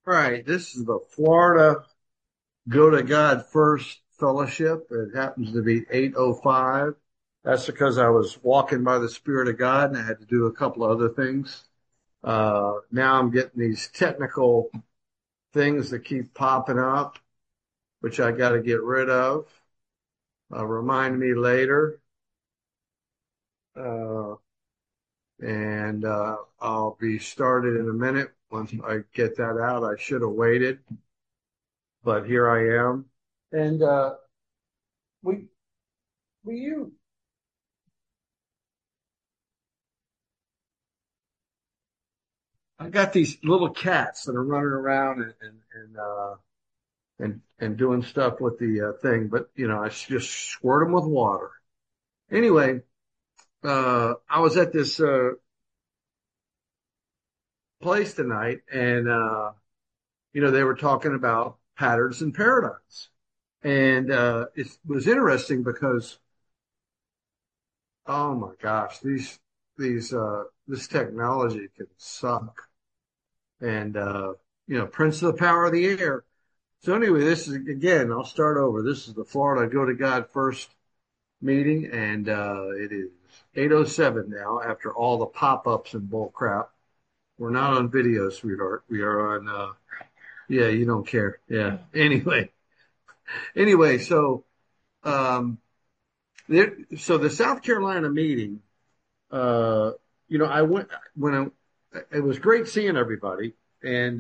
All right, this is the Florida Go to God First Fellowship. It happens to be 8:05. That's because I was walking by the Spirit of God and I had to do a couple of other things. Now I'm getting these technical things that keep popping up, which I got to get rid of. Remind me later. Uh, and I'll be started in a minute. Once I get that out, I should have waited, but here I am. And we we use I got these little cats that are running around and doing stuff with the thing, but I just squirt them with water. Anyway, I was at this place tonight, and they were talking about patterns and paradigms, and it was interesting because oh my gosh, these this technology can suck, and Prince of the Power of the Air. So anyway, this is again, I'll start over. This is the Florida Go to God First meeting, and it is 8:07 now after all the pop-ups and bull crap. We're not on video, sweetheart. We are on yeah, you don't care. Yeah. Anyway, so um so the South Carolina meeting, uh I went when it was great seeing everybody, and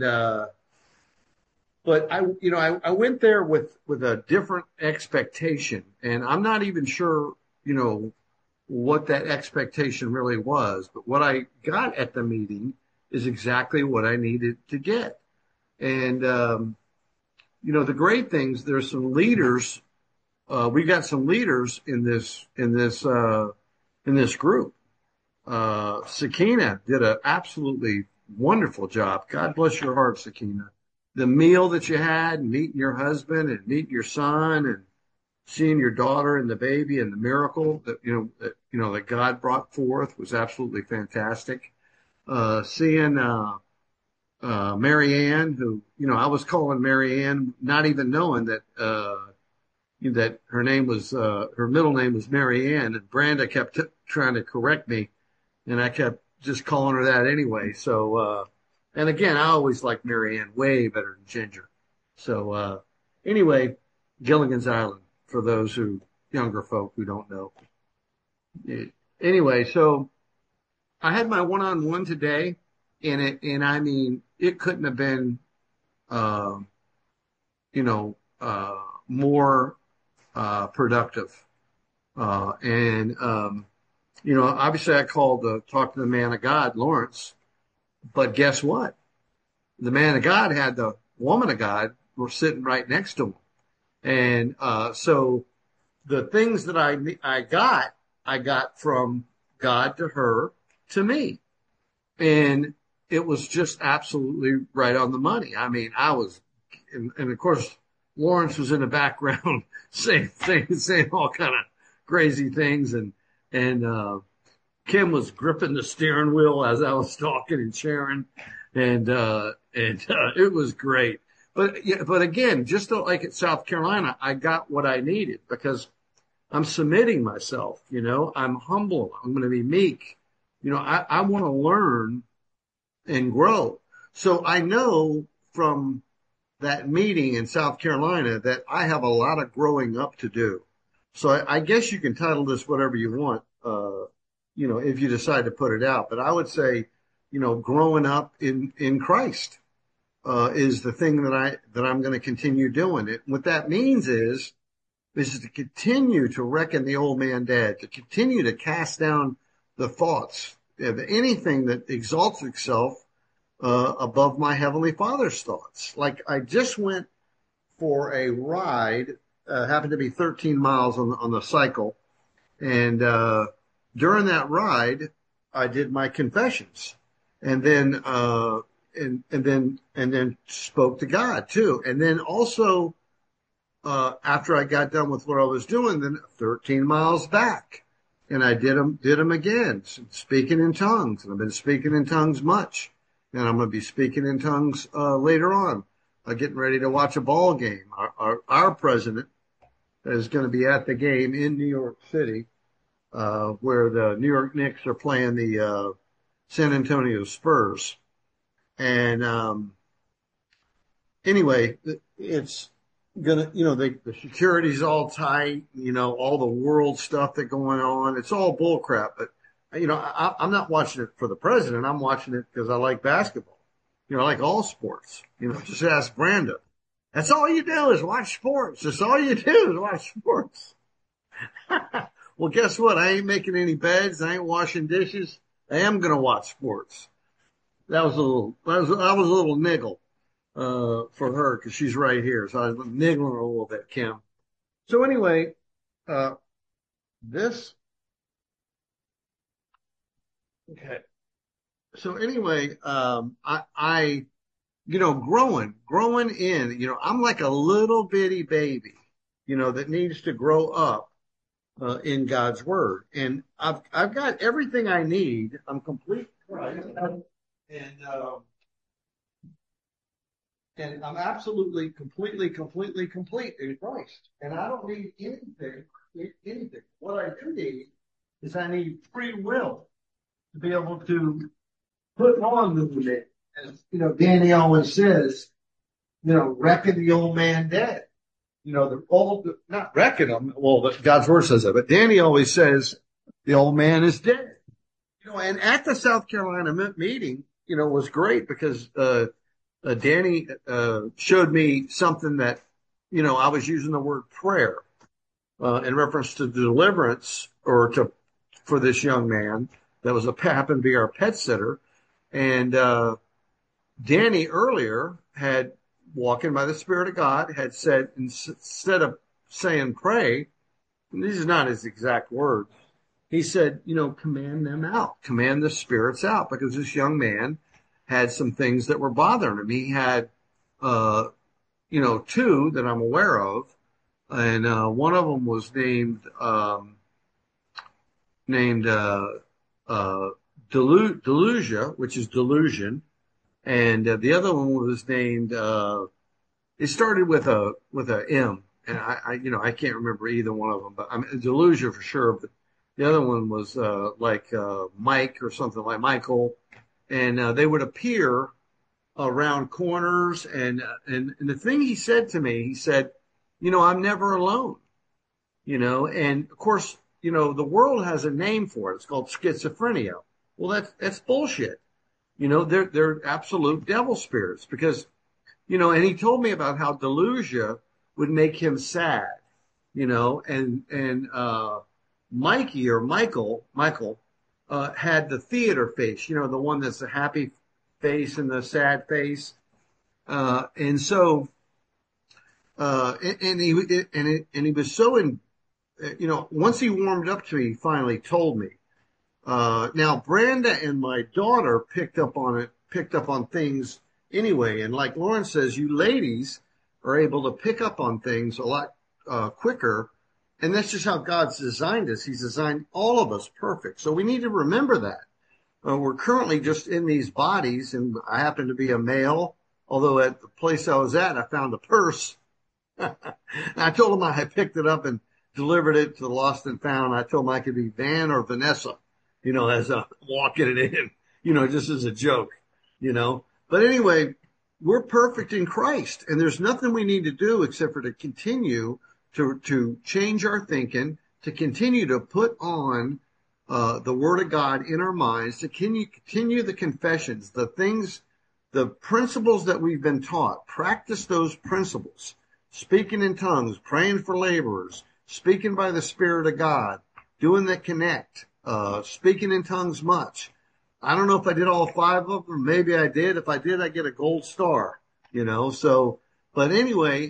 but I went there with a different expectation, and I'm not even sure, what that expectation really was. But what I got at the meeting is exactly what I needed to get. And the great things, there's some leaders. We got some leaders in this group. Sakina did an absolutely wonderful job. God bless your heart, Sakina. The meal that you had, meeting your husband and meeting your son and seeing your daughter and the baby and the miracle that God brought forth was absolutely fantastic. Seeing Mary Ann, who I was calling Mary Ann, not even knowing that her middle name was Mary Ann, and Branda kept trying to correct me, and I kept just calling her that anyway. So, and again, I always liked Mary Ann way better than Ginger. So, anyway, Gilligan's Island for those younger folk who don't know. Anyway, so I had my one-on-one today, and I mean, it couldn't have been, uh, more productive. And obviously I called to talk to the man of God, Lawrence, but guess what? The man of God had the woman of God were sitting right next to him. And so the things that I got from God to her to me. And it was just absolutely right on the money. I mean, and of course, Lawrence was in the background saying all kind of crazy things, and Kim was gripping the steering wheel as I was talking and sharing, and it was great. But yeah, but again, just like at South Carolina, I got what I needed because I'm submitting myself. I'm humble. I'm going to be meek. I want to learn and grow. So I know from that meeting in South Carolina that I have a lot of growing up to do. So I guess you can title this whatever you want, if you decide to put it out. But I would say, growing up in Christ, is the thing that I'm going to continue doing. It. What that means is to continue to reckon the old man dead, to continue to cast down the thoughts of anything that exalts itself above my heavenly Father's thoughts. Like I just went for a ride, happened to be 13 miles on the cycle, and during that ride, I did my confessions, and then and then spoke to God too, and then also after I got done with what I was doing, then 13 miles back, and I did them again, speaking in tongues, and I've been speaking in tongues much. and I'm going to be speaking in tongues later on, getting ready to watch a ball game. Our president is going to be at the game in New York City, where the New York Knicks are playing the San Antonio Spurs. And anyway, it's gonna, the security's all tight, all the world stuff that going on. It's all bull crap. But, I'm not watching it for the president. I'm watching it because I like basketball. I like all sports. Just ask Branda. That's all you do is watch sports. That's all you do is watch sports. Well, guess what? I ain't making any beds. I ain't washing dishes. I am going to watch sports. That was a little niggle, for her because she's right here. So I was niggling her a little bit, Kim. So anyway, uh, this, okay. So anyway, growing in, I'm like a little bitty baby, that needs to grow up in God's word. And I've got everything I need. I'm complete. Right. And, and I'm absolutely, completely, completely complete in Christ. And I don't need anything. What I do need is I need free will to be able to put on the new man. As, Danny always says, reckon the old man dead. Not reckon him. Well, God's word says that, but Danny always says the old man is dead. And at the South Carolina meeting, was great because, Danny, showed me something that, I was using the word prayer, in reference to deliverance for this young man that happened to be our pet sitter. And, Danny earlier had, walking by the Spirit of God, had said, instead of saying pray, and these are not his exact words, he said, command them out, command the spirits out, because this young man had some things that were bothering him. He had, two that I'm aware of, and one of them was named Delusia, which is delusion, and the other one was named. It started with a M, and I can't remember either one of them, but I'm Delusia for sure. But the other one was like Mike or something like Michael, and they would appear around corners. And the thing he said to me, he said, I'm never alone. And of course, the world has a name for it. It's called schizophrenia. Well, that's bullshit. They're absolute devil spirits because, and he told me about how delusia would make him sad, and Mikey or Michael, had the theater face, the one that's the happy face and the sad face. And so, and he was so once he warmed up to me, he finally told me. Now Branda and my daughter picked up on things anyway. And like Lauren says, you ladies are able to pick up on things a lot, quicker. And that's just how God's designed us. He's designed all of us perfect. So we need to remember that. We're currently just in these bodies, and I happen to be a male, although at the place I was at, I found a purse. And I told him I had picked it up and delivered it to the Lost and Found. I told him I could be Van or Vanessa, as I'm walking it in, just as a joke, But anyway, we're perfect in Christ, and there's nothing we need to do except for to continue to change our thinking, to continue to put on the Word of God in our minds, to continue the confessions, the things, the principles that we've been taught. Practice those principles. Speaking in tongues, praying for laborers, speaking by the Spirit of God, doing the connect, speaking in tongues much. I don't know if I did all 5 of them. Maybe I did. If I did, I get a gold star, so, but anyway,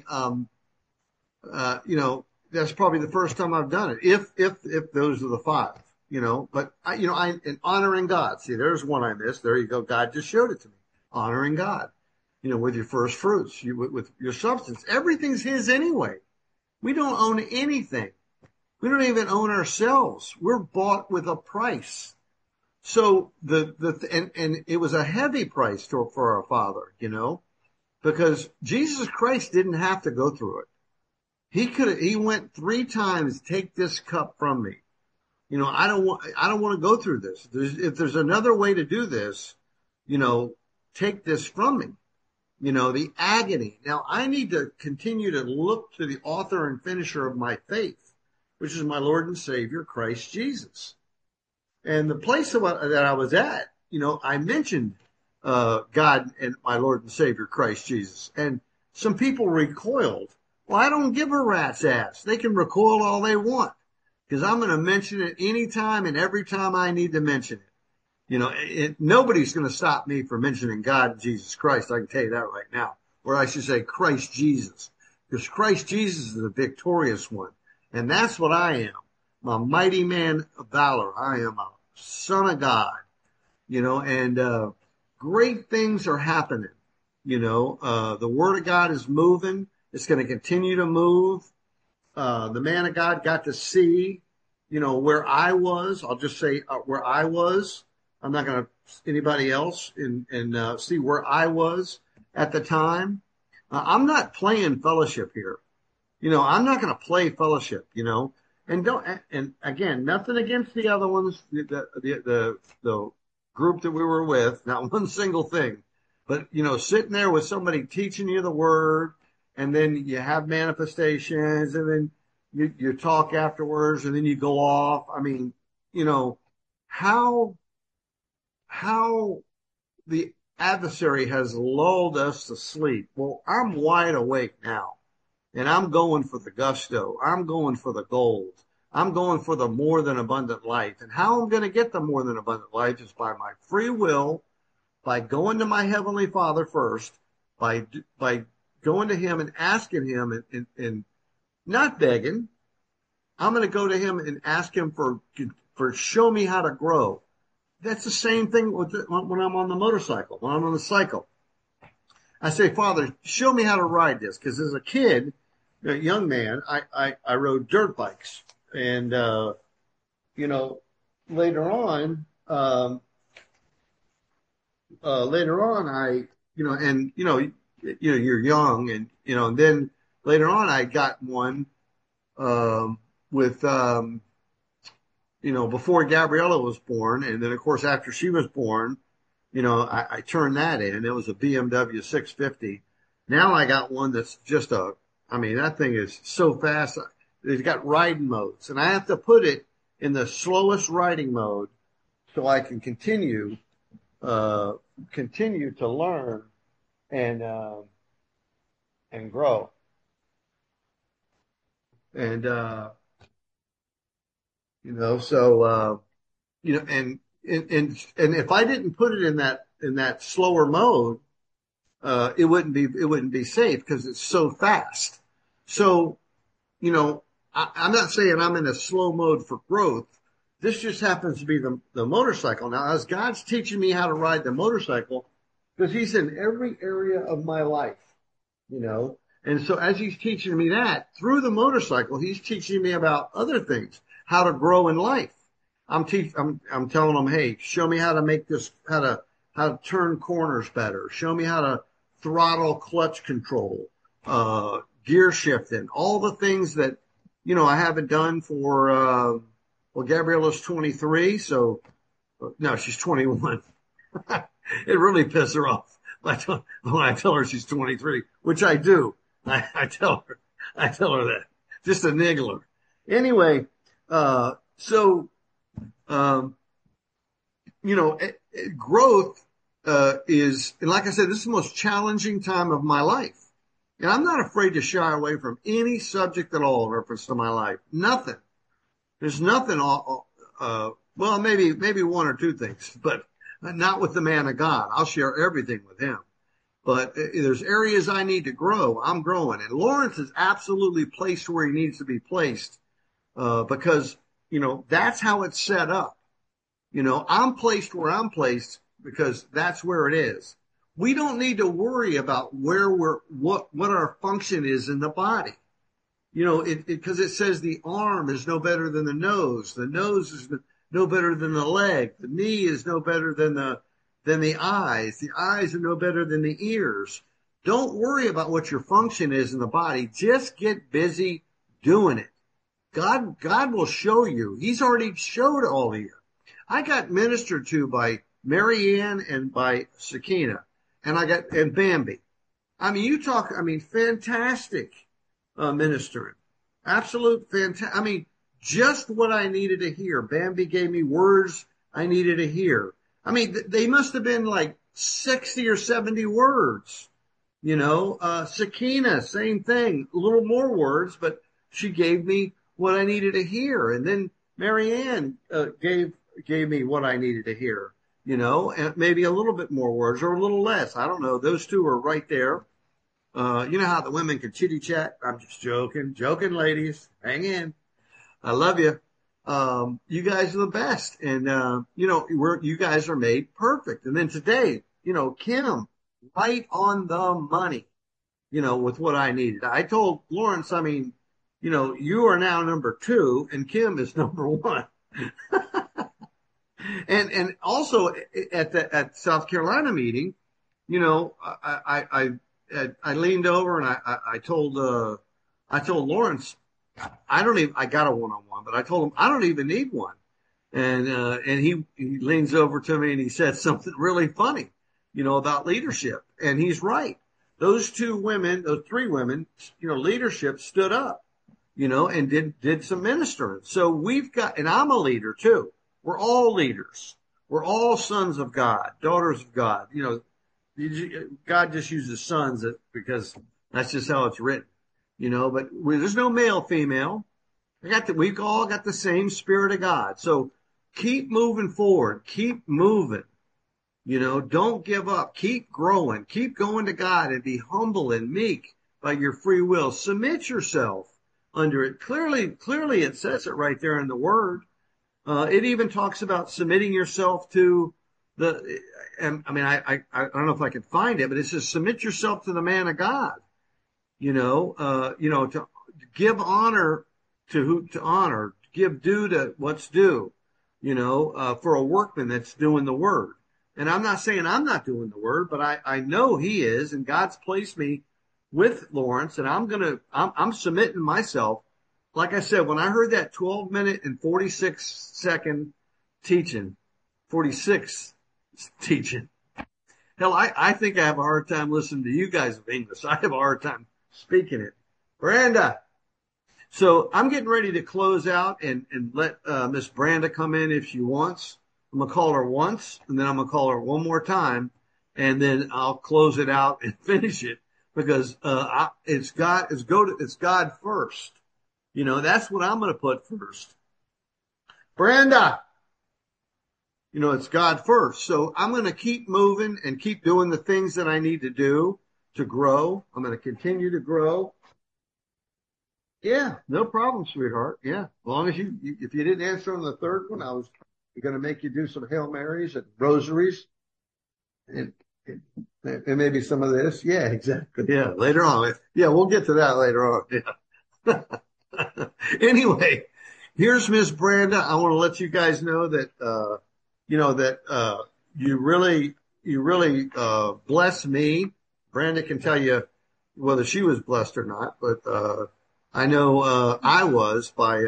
that's probably the first time I've done it. If those are the 5, but and honoring God. See, there's one I missed. There you go. God just showed it to me. Honoring God, with your first fruits, with your substance. Everything's His anyway. We don't own anything. We don't even own ourselves. We're bought with a price. So and it was a heavy price for our Father, because Jesus Christ didn't have to go through it. He went 3 times, take this cup from me. I don't want to go through this. If there's another way to do this, you know, take this from me. The agony. Now I need to continue to look to the author and finisher of my faith, which is my Lord and Savior, Christ Jesus. And the place that I was at, I mentioned God and my Lord and Savior, Christ Jesus. And some people recoiled. Well, I don't give a rat's ass. They can recoil all they want because I'm going to mention it anytime and every time I need to mention it. Nobody's going to stop me from mentioning God and Jesus Christ. I can tell you that right now. Or I should say Christ Jesus, because Christ Jesus is the victorious one. And that's what I am. I'm a mighty man of valor. I am a son of God, and great things are happening. The word of God is moving. It's going to continue to move. The man of God got to see, where I was. I'll just say where I was. I'm not going to anybody else and see where I was at the time. I'm not playing fellowship here. I'm not going to play fellowship, and again, nothing against the other ones, the group that we were with, not one single thing, but, sitting there with somebody teaching you the word, and then you have manifestations, and then you talk afterwards, and then you go off. I mean, how the adversary has lulled us to sleep. Well, I'm wide awake now. And I'm going for the gusto. I'm going for the gold. I'm going for the more than abundant life. And how I'm going to get the more than abundant life is by my free will, by going to my Heavenly Father first, by going to Him and asking Him and not begging. I'm going to go to Him and ask Him for show me how to grow. That's the same thing when I'm on the motorcycle, when I'm on the cycle. I say, Father, show me how to ride this. Because as a kid, a young man, I rode dirt bikes. And, later on, you're young and then later on I got one, with, before Gabriella was born. And then of course, after she was born, I turned that in. It was a BMW 650. Now I got one that's just that thing is so fast. It's got riding modes, and I have to put it in the slowest riding mode so I can continue to learn and grow. And, and if I didn't put it in that slower mode, it wouldn't be safe because it's so fast. So, I'm not saying I'm in a slow mode for growth. This just happens to be the motorcycle. Now, as God's teaching me how to ride the motorcycle, because He's in every area of my life, and so as He's teaching me that through the motorcycle, He's teaching me about other things, how to grow in life. I'm telling them, hey, show me how to make this, how to turn corners better. Show me how to throttle clutch control, gear shifting, all the things that, I haven't done for, Gabriella's 23. So no, she's 21. It really pisses her off when I tell her she's 23, which I do. I tell her that just to niggle her. Anyway, growth is, and like I said, this is the most challenging time of my life. And I'm not afraid to shy away from any subject at all in reference to my life. Nothing. There's nothing, well, maybe one or two things, but not with the man of God. I'll share everything with him. But there's areas I need to grow. I'm growing. And Lawrence is absolutely placed where he needs to be placed, because, that's how it's set up. I'm placed where I'm placed because that's where it is. We don't need to worry about what our function is in the body. Because it says the arm is no better than the nose. The nose no better than the leg. The knee is no better than the eyes. The eyes are no better than the ears. Don't worry about what your function is in the body. Just get busy doing it. God will show you. He's already showed all of you. I got ministered to by Mary Ann and by Sakina, and Bambi. I mean, fantastic ministering. Absolute fantastic. I mean, just what I needed to hear. Bambi gave me words I needed to hear. I mean, they must have been like 60 or 70 words. Sakina, same thing, a little more words, but she gave me what I needed to hear. And then Marianne gave me what I needed to hear, and maybe a little bit more words or a little less. I don't know. Those two are right there. You know how the women can chitty chat? I'm just joking, ladies. Hang in. I love you. You guys are the best. And, you guys are made perfect. And then today, Kim, right on the money, with what I needed. I told Lawrence, you are now number 2 and Kim is number 1. And also at South Carolina meeting, I leaned over and I told Lawrence, I got a one-on-one, but I told him I don't even need one. And he leans over to me and he said something really funny, about leadership. And he's right. Those 2 women, those 3 women, leadership stood up, and did some ministering. So and I'm a leader too. We're all leaders. We're all sons of God, daughters of God. God just uses sons because that's just how it's written, but there's no male, female. We've all got the same Spirit of God. So keep moving forward. Keep moving. Don't give up. Keep growing. Keep going to God and be humble and meek by your free will. Submit yourself under it. Clearly it says it right there in the Word. It even talks about submitting yourself to I don't know if I can find it, but it says submit yourself to the man of God. To give honor to honor, give due to what's due, for a workman that's doing the word. And I'm not saying I'm not doing the word, but I know he is, and God's placed me with Lawrence, and I'm submitting myself. Like I said, when I heard that 12-minute and 46-second teaching, 46 teaching, hell, I think I have a hard time listening to you guys of English. I have a hard time speaking it. Branda. So I'm getting ready to close out and let Miss Branda come in if she wants. I'm going to call her once, and then I'm going to call her one more time, and then I'll close it out and finish it because it's God first. That's what I'm going to put first. Branda, it's God first. So I'm going to keep moving and keep doing the things that I need to do to grow. I'm going to continue to grow. Yeah, no problem, sweetheart. Yeah, as long as if you didn't answer on the third one, I was going to make you do some Hail Marys and rosaries and maybe some of this. Yeah, exactly. Yeah, later on. Yeah, we'll get to that later on. Yeah. Anyway, here's Miss Branda. I want to let you guys know that, you really bless me. Branda can tell you whether she was blessed or not, but, I know, I was by,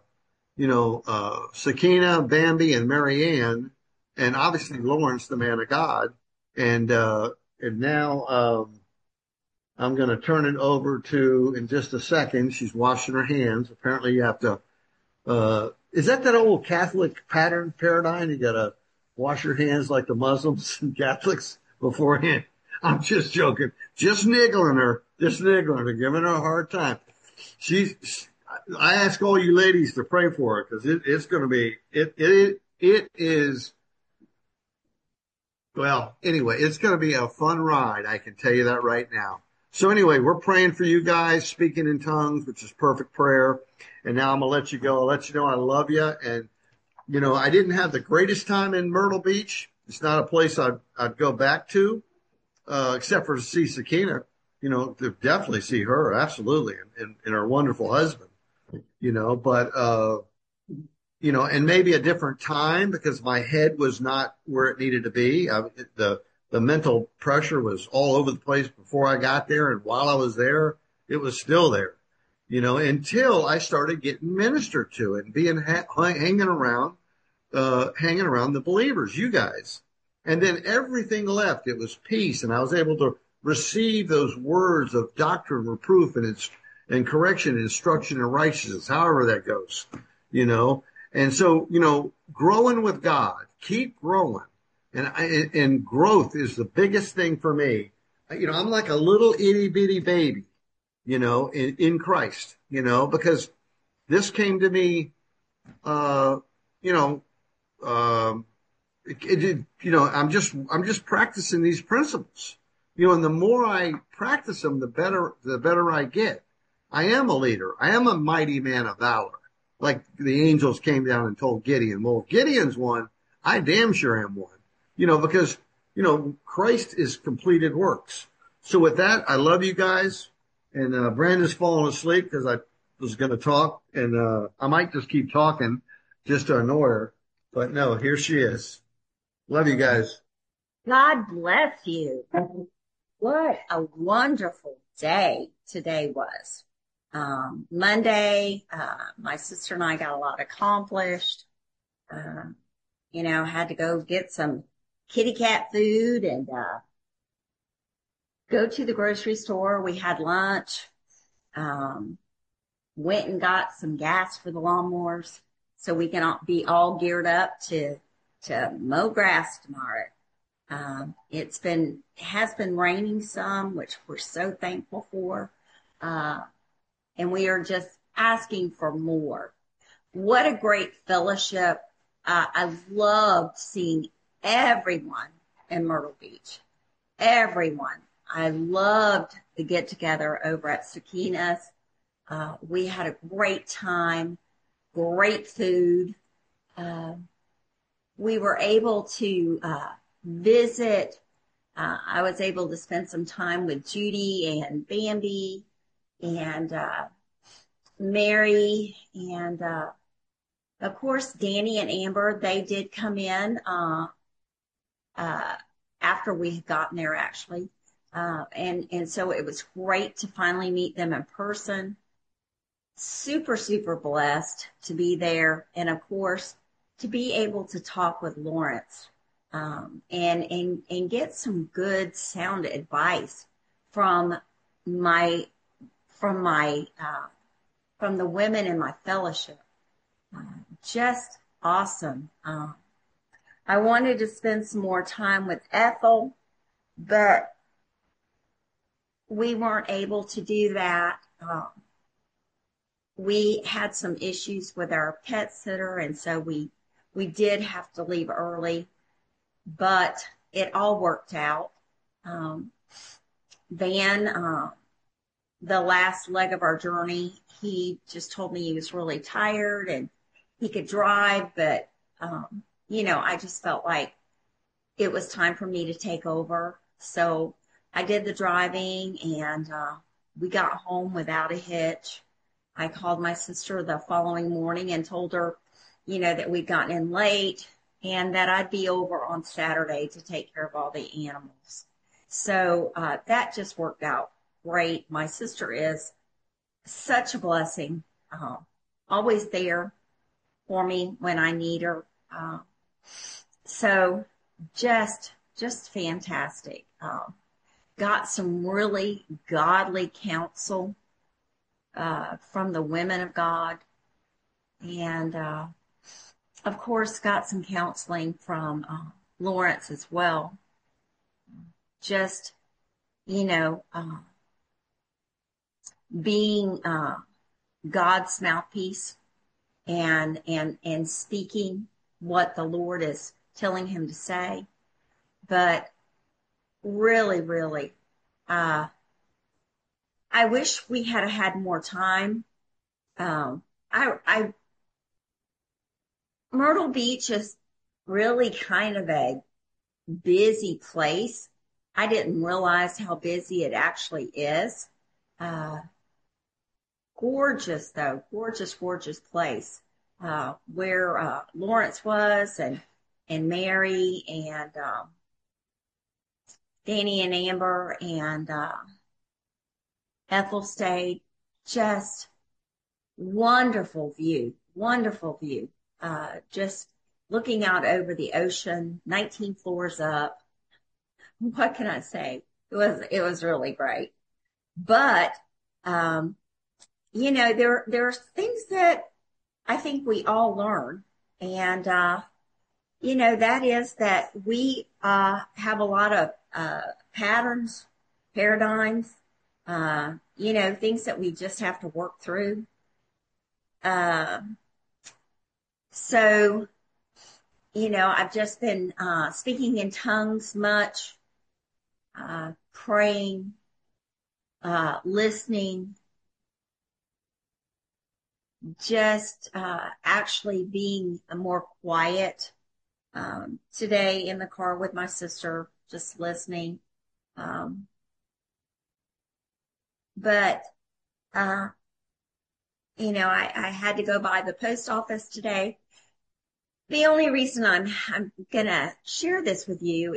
Sakina, Bambi, and Marianne, and obviously Lawrence, the man of God. And now, I'm going to turn it over to, in just a second, she's washing her hands. Apparently you have to, is that old Catholic paradigm? You got to wash your hands like the Muslims and Catholics beforehand. I'm just joking. Just niggling her, giving her a hard time. I ask all you ladies to pray for her because it's going to be, it is, well, anyway, it's going to be a fun ride. I can tell you that right now. So anyway, we're praying for you guys, speaking in tongues, which is perfect prayer. And now I'm going to let you go. I'll let you know I love you. And, I didn't have the greatest time in Myrtle Beach. It's not a place I'd go back to, except for to see Sakina, to definitely see her. Absolutely. And her wonderful husband, but, and maybe a different time because my head was not where it needed to be. The mental pressure was all over the place before I got there. And while I was there, it was still there, until I started getting ministered to and being hanging around the believers, you guys. And then everything left. It was peace. And I was able to receive those words of doctrine, reproof, and correction, instruction, and righteousness, however that goes, you know. And so, growing with God, keep growing. And growth is the biggest thing for me. I'm like a little itty bitty baby, in Christ, because this came to me, you know, um, I'm just practicing these principles, and the more I practice them, the better I get. I am a leader. I am a mighty man of valor. Like the angels came down and told Gideon, well, if Gideon's one, I damn sure am one, because, Christ is completed works. So with that, I love you guys. And, Brandon's falling asleep because I was going to talk and, I might just keep talking just to annoy her, but no, here she is. Love you guys. God bless you. What a wonderful day today was. Monday, my sister and I got a lot accomplished. Had to go get some kitty cat food and, go to the grocery store. We had lunch. Went and got some gas for the lawnmowers so we can be all geared up to mow grass tomorrow. It has been raining some, which we're so thankful for. And we are just asking for more. What a great fellowship. I loved seeing everyone in Myrtle Beach. Everyone. I loved the get together over at Sakina's. We had a great time, great food. We were able to visit. I was able to spend some time with Judy and Bambi and Mary and of course Danny and Amber. They did come in after we had gotten there actually, and so it was great to finally meet them in person. Super, super blessed to be there. And of course, to be able to talk with Lawrence, and get some good sound advice from my, from the women in my fellowship. Just awesome. I wanted to spend some more time with Ethel, but we weren't able to do that. We had some issues with our pet sitter, and so we did have to leave early, but it all worked out. Van, the last leg of our journey, he just told me he was really tired and he could drive, but, I just felt like it was time for me to take over. So I did the driving and, we got home without a hitch. I called my sister the following morning and told her, that we'd gotten in late and that I'd be over on Saturday to take care of all the animals. So that just worked out great. My sister is such a blessing, always there for me when I need her. So just fantastic. Got some really godly counsel from the women of God. And, of course, got some counseling from Lawrence as well. Just, being God's mouthpiece and speaking what the Lord is telling him to say. But really, really, I wish we had had more time. Myrtle Beach is really kind of a busy place. I didn't realize how busy it actually is. Gorgeous though, gorgeous place. where Lawrence was, and Mary, and Danny and Amber, and Ethel stayed. Just wonderful view, wonderful view. Just looking out over the ocean, 19 floors up. What can I say? It was really great. But there are things that I think we all learn, and that is that we have a lot of patterns, paradigms, things that we just have to work through. Uh, so, I've just been speaking in tongues much, praying, listening, just actually being more quiet. Today in the car with my sister, just listening. Um, but, uh, I had to go by the post office today. The only reason I'm gonna share this with you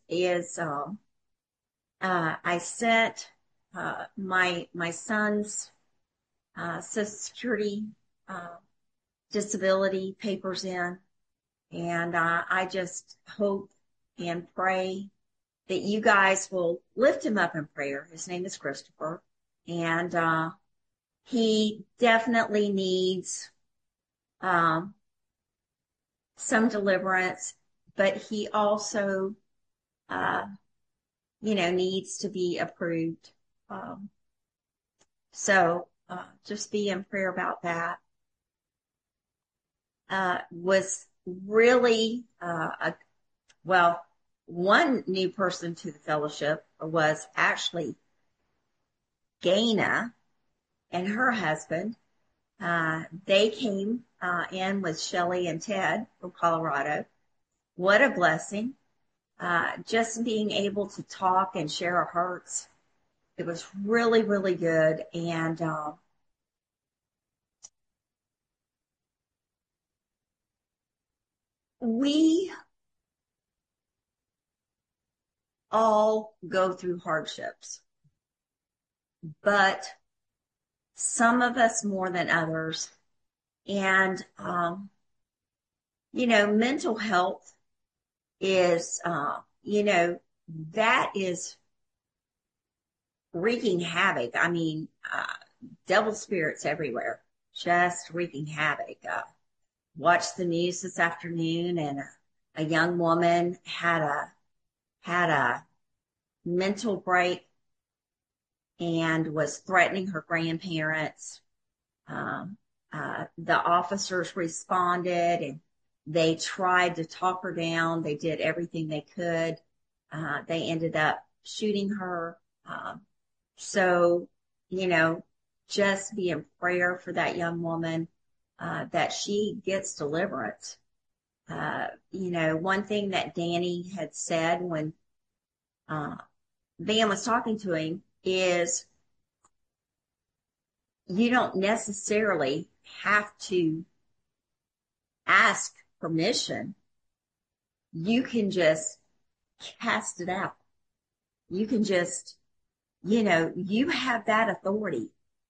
is I sent my son's Social Security uh, disability papers in, and I just hope and pray that you guys will lift him up in prayer. His name is Christopher, and he definitely needs um, some deliverance, but he also, uh, needs to be approved. Um, so just be in prayer about that. Was really, well, one new person to the fellowship was actually Gaina and her husband. They came in with Shelley and Ted from Colorado. What a blessing. Just being able to talk and share our hearts. It was really, really good. And we all go through hardships, but some of us more than others. And, mental health is, that is wreaking havoc. I mean, devil spirits everywhere, just wreaking havoc. Watched the news this afternoon, and a young woman had a mental break and was threatening her grandparents. Um, the officers responded, and they tried to talk her down. They did everything they could. They ended up shooting her. So, you know, just be in prayer for that young woman, that she gets deliverance. One thing that Danny had said when uh, Van was talking to him is you don't necessarily have to ask permission. You can just cast it out. You can just, you have that authority.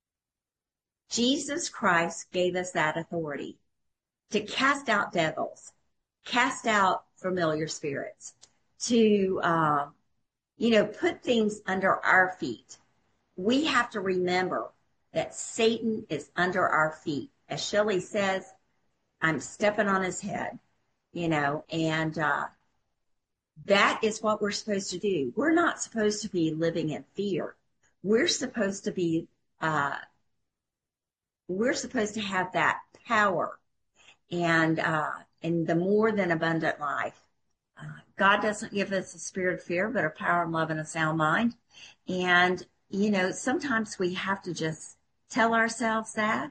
Jesus Christ gave us that authority to cast out devils, cast out familiar spirits, to, put things under our feet. We have to remember that Satan is under our feet. As Shelley says, I'm stepping on his head, and that is what we're supposed to do. We're not supposed to be living in fear. We're supposed to be, we're supposed to have that power and the more than abundant life. God doesn't give us a spirit of fear, but a power and love and a sound mind. And, sometimes we have to just tell ourselves that.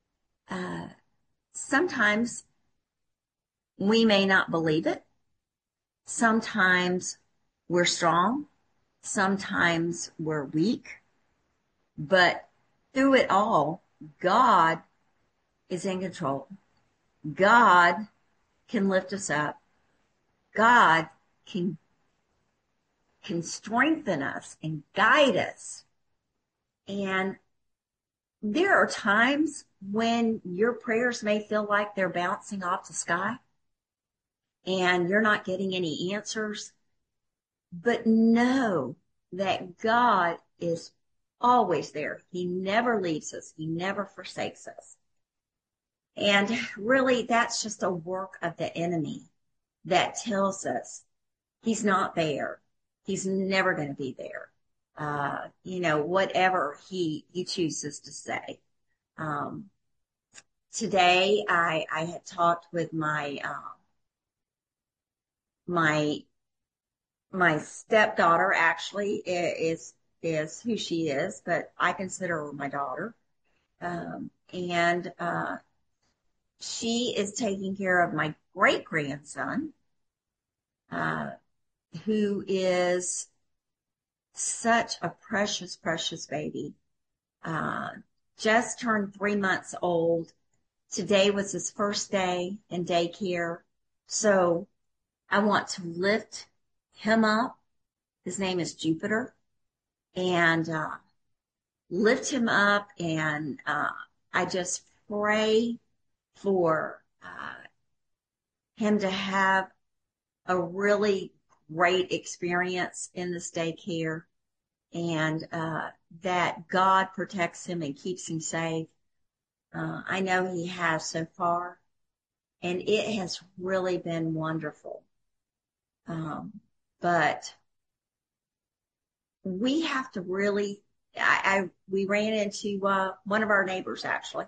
Sometimes we may not believe it. Sometimes we're strong. Sometimes we're weak. But through it all, God is in control. God can lift us up. God can strengthen us and guide us. And there are times when your prayers may feel like they're bouncing off the sky and you're not getting any answers, but know that God is always there. He never leaves us. He never forsakes us. And really, that's just a work of the enemy that tells us he's not there. He's never going to be there. Whatever he chooses to say. Today, I had talked with my stepdaughter. Actually, is who she is, but I consider her my daughter. And she is taking care of my great grandson, who is such a precious, precious baby. Just turned 3 months old. Today was his first day in daycare. So I want to lift him up. His name is Jupiter. And lift him up. And I just pray for him to have a really great experience in this daycare, and that God protects him and keeps him safe. I know he has so far, and it has really been wonderful. But we have to really, we ran into one of our neighbors actually,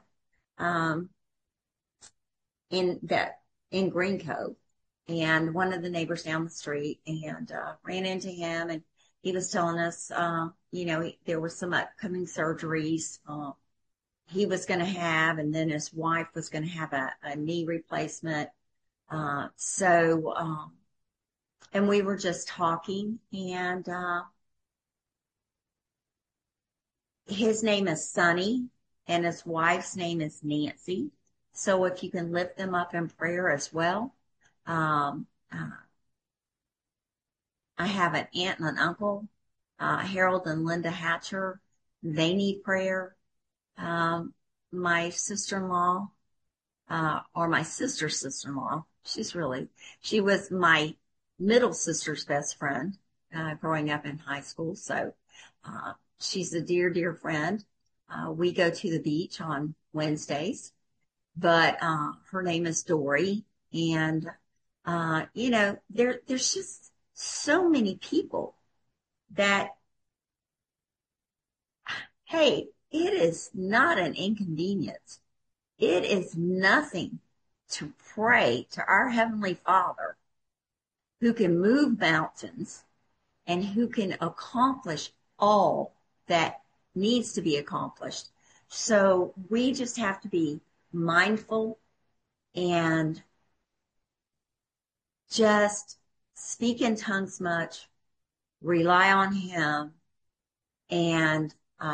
in Green Cove, and one of the neighbors down the street, and ran into him, and he was telling us, there were some upcoming surgeries he was going to have, and then his wife was going to have a knee replacement. And we were just talking, and his name is Sonny, and his wife's name is Nancy. So if you can lift them up in prayer as well. I have an aunt and an uncle, Harold and Linda Hatcher. They need prayer. My sister-in-law, or my sister's sister-in-law, she was my middle sister's best friend, growing up in high school. So, she's a dear, dear friend. We go to the beach on Wednesdays, but, her name is Dory. And, there's just so many people that, hey, it is not an inconvenience. It is nothing to pray to our Heavenly Father, who can move mountains and who can accomplish all that needs to be accomplished. So we just have to be mindful and just speak in tongues much, rely on Him, and,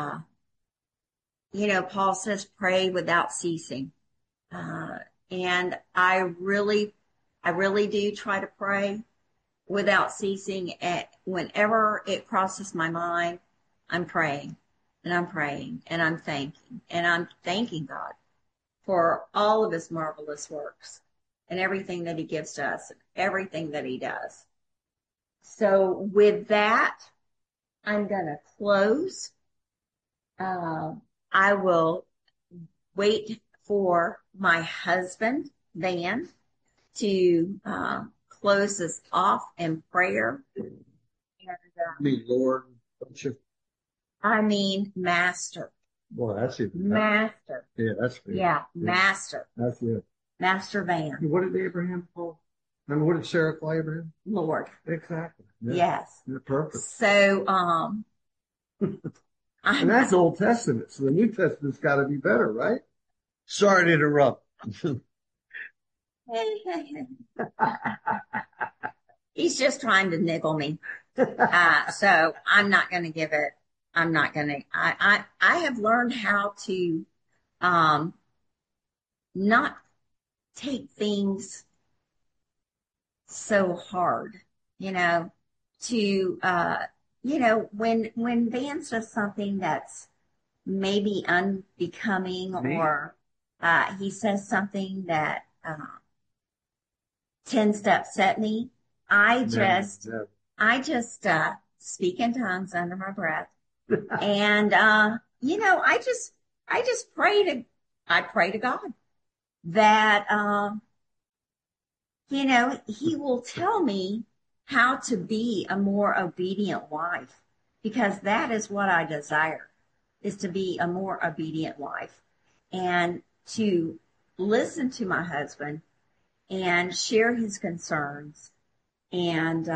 Paul says, pray without ceasing. And I really do try to pray without ceasing. Whenever it crosses my mind, I'm praying, and I'm praying, and I'm thanking God for all of His marvelous works and everything that He gives to us, and everything that He does. So with that, I'm going to close. I will wait for my husband, Van, to close us off in prayer. And, Lord, don't you? I mean, Master. Boy, that's it. Master. Yeah, that's good. Yeah, Master. That's it. Master Van. What did Abraham call? And what did Sarah call Abraham? Lord. Exactly. Yeah. Yes. Yeah, perfect. So, and that's Old Testament. So the New Testament's got to be better, right? Sorry to interrupt. He's just trying to niggle me. So I'm not going to give it. I'm not going to. I have learned how to not take things so hard, you know, to, when Van says something that's maybe unbecoming or, he says something that, tends to upset me, I just, I just, speak in tongues under my breath. And, I just I pray to God that, he will tell me how to be a more obedient wife, because that is what I desire, is to be a more obedient wife and to listen to my husband and share his concerns and,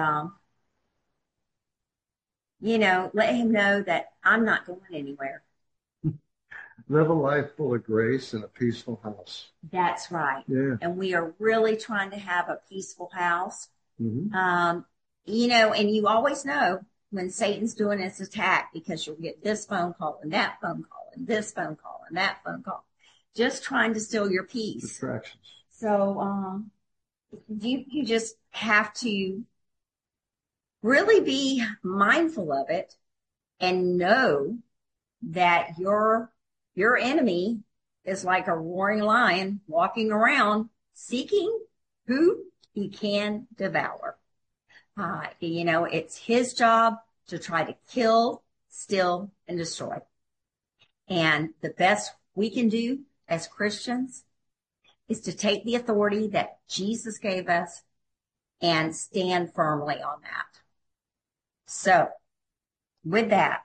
let him know that I'm not going anywhere. Live a life full of grace in a peaceful house. That's right. Yeah. And we are really trying to have a peaceful house. Mm-hmm. And you always know when Satan's doing his attack, because you'll get this phone call and that phone call and this phone call and that phone call, just trying to steal your peace. Distractions. So, you just have to really be mindful of it and know that your enemy is like a roaring lion walking around seeking who he can devour. It's his job to try to kill, steal, and destroy. And the best we can do as Christians is to take the authority that Jesus gave us and stand firmly on that. So, with that,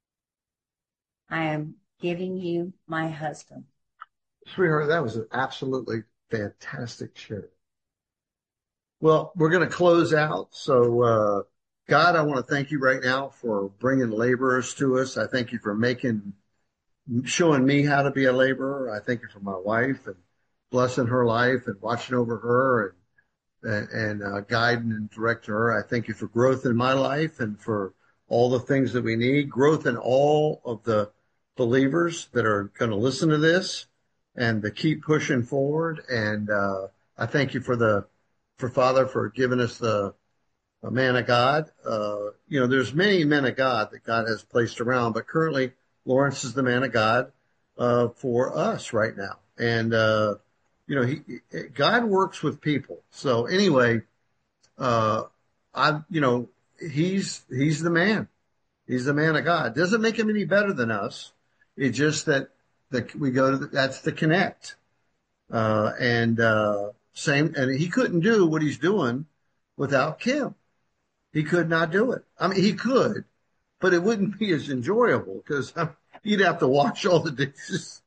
I am giving you my husband. Sweetheart, that was an absolutely fantastic share. Well, we're going to close out. So, God, I want to thank you right now for bringing laborers to us. I thank you for showing me how to be a laborer. I thank you for my wife and blessing her life and watching over her and guiding and directing her. I thank you for growth in my life and for all the things that we need, growth in all of the believers that are going to listen to this and to keep pushing forward. And I thank you for Father for giving us a man of God. There's many men of God that God has placed around, but currently Lawrence is the man of God for us right now. And God works with people. So anyway, he's the man. He's the man of God. Doesn't make him any better than us. It's just that we go to that's the connect. And he couldn't do what he's doing without Kim. He could not do it. I mean, he could, but it wouldn't be as enjoyable because he'd have to wash all the dishes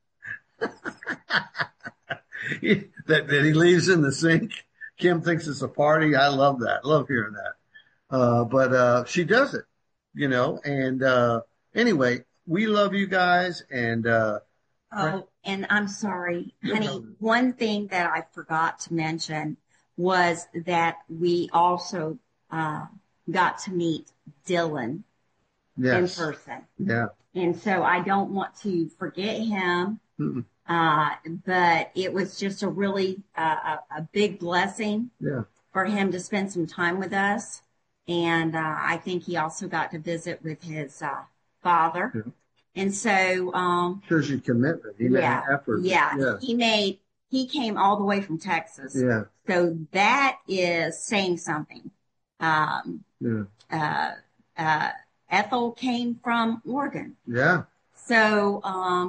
that he leaves in the sink. Kim thinks it's a party. I love that. I love hearing that. But she does it, and anyway, we love you guys. And and I'm sorry, honey. One thing that I forgot to mention was that we also got to meet Dylan in person. Yeah. And so I don't want to forget him. Mm-mm. But it was just a really a big blessing for him to spend some time with us. And I think he also got to visit with his father. Yeah. And so shows you commitment. He made an effort. Yeah. He came all the way from Texas. Yeah. So that is saying something. Ethel came from Oregon. Yeah. So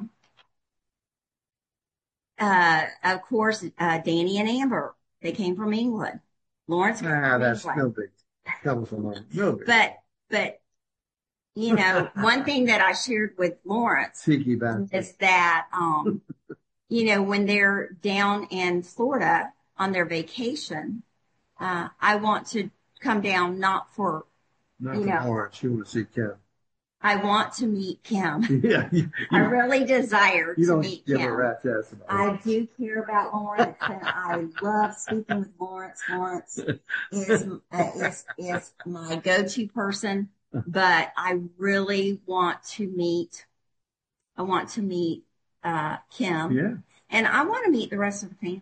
of course, Danny and Amber, they came from England. Lawrence came from that's England. no big. Comes from no big. But one thing that I shared with Lawrence is that when they're down in Florida on their vacation, I want to come down not for Lawrence. You want to see Kim. I want to meet Kim. Yeah, I really desire to meet Kim. You don't give a rat's ass about it. I do care about Lawrence, and I love speaking with Lawrence. Lawrence is my go-to person, but I really want to meet. I want to meet Kim. Yeah. And I want to meet the rest of the family.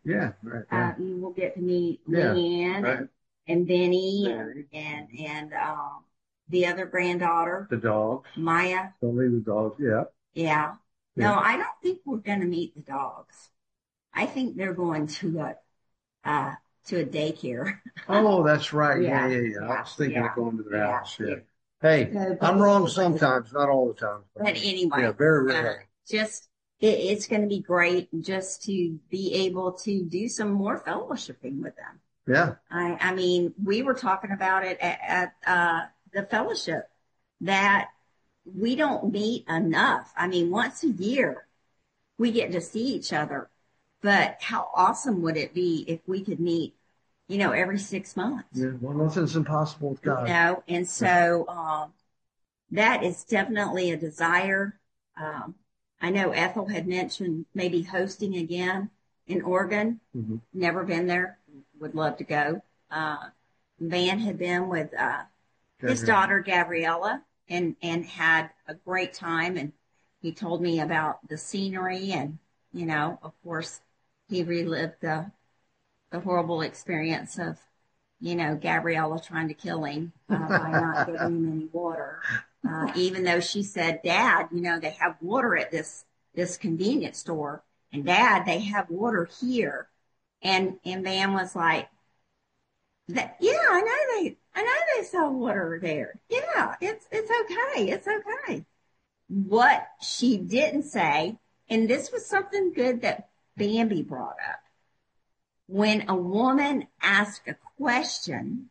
Yeah, right, yeah, You will get to meet yeah, Leanne right. and Benny Very. and the other granddaughter, The dogs. Maya. Don't leave the dogs. Yeah, Yeah. yeah. No, I don't think we're going to meet the dogs. I think they're going uh, to a daycare. Oh, that's right. Yeah, Yeah, yeah, yeah. I yeah, was thinking of yeah, going to their yeah, house. yeah. Yeah. Hey, So, I'm wrong sometimes, not all the time. but Yeah, anyway, very uh, rarely. just it's going to be great just to be able to do some more fellowshipping with them. Yeah, I mean, we were talking about it at the fellowship that we don't meet enough. I mean, once a year we get to see each other, but how awesome would it be if we could meet, every 6 months, yeah. Well, nothing's impossible with God. And Yeah. so, that is definitely a desire. Um, I know Ethel had mentioned maybe hosting again in Oregon. Mm-hmm. Never been there. Would love to go. Van had been with his Gabrielle. daughter Gabriella and had a great time. And he told me about the scenery and, of course, he relived the horrible experience of, Gabriella trying to kill him by not giving him any water. Even though she said, Dad, they have water at this convenience store, and Dad, they have water here. And Van was like, yeah, I know they sell water there. Yeah, it's okay. It's okay. What she didn't say, and this was something good that Bambi brought up. When a woman asks a question,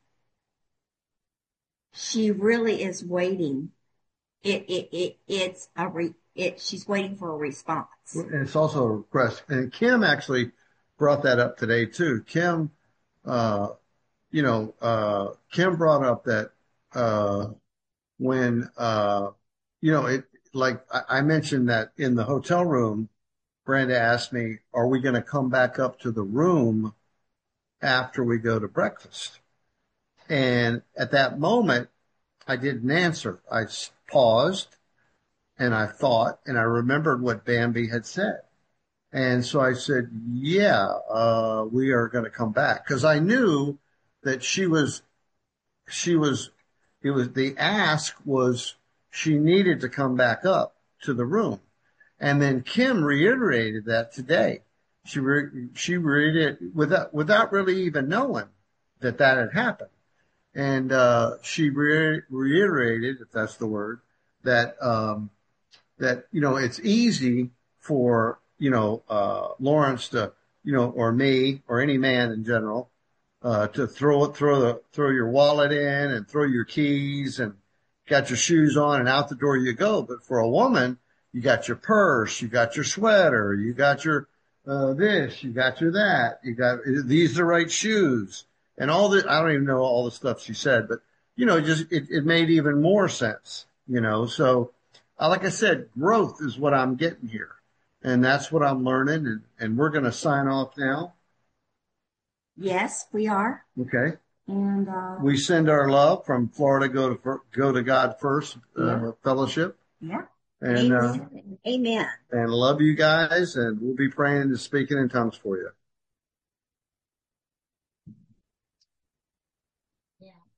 she really is waiting. She's waiting for a response. And it's also a request. And Kim actually brought that up today too. Kim, uh, Kim brought up that when it like I mentioned that in the hotel room, Brenda asked me, "Are we going to come back up to the room after we go to breakfast?" And at that moment, I didn't answer. I paused and I thought, and I remembered what Bambi had said. And so I said, yeah, we are going to come back because I knew that she was, it was the ask was she needed to come back up to the room. And then Kim reiterated that today. She reiterated without really even knowing that had happened. And, she reiterated, if that's the word, that, it's easy for, Lawrence to, or me or any man in general, to throw your wallet in and throw your keys and got your shoes on and out the door you go. But for a woman, you got your purse, you got your sweater, you got your, this, you got your that, you got, these are the right shoes and all that. I don't even know all the stuff she said, but just, it made even more sense, so, like I said, growth is what I'm getting here. And that's what I'm learning. And we're going to sign off now. Yes, we are. Okay. And we send our love from Florida Go to God First Fellowship. Yeah. And amen. Amen. And love you guys, and we'll be praying and speaking in tongues for you.